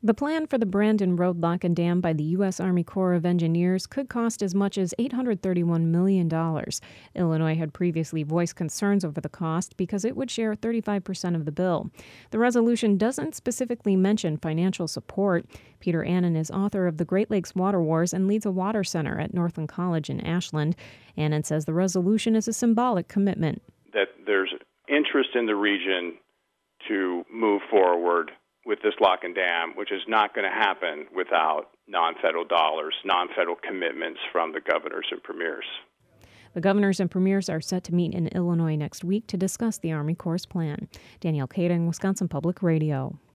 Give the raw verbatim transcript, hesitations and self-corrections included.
The plan for the Brandon Road Lock and Dam by the U S. Army Corps of Engineers could cost as much as eight hundred thirty-one million dollars. Illinois had previously voiced concerns over the cost because it would share thirty-five percent of the bill. The resolution doesn't specifically mention financial support. Peter Annan is author of The Great Lakes Water Wars and leads a water center at Northland College in Ashland. Annan says the resolution is a symbolic commitment. That there's interest in the region to move forward with this lock and dam, which is not going to happen without non-federal dollars, non-federal commitments from the governors and premiers. The governors and premiers are set to meet in Illinois next week to discuss the Army Corps' plan. Danielle Kading, Wisconsin Public Radio.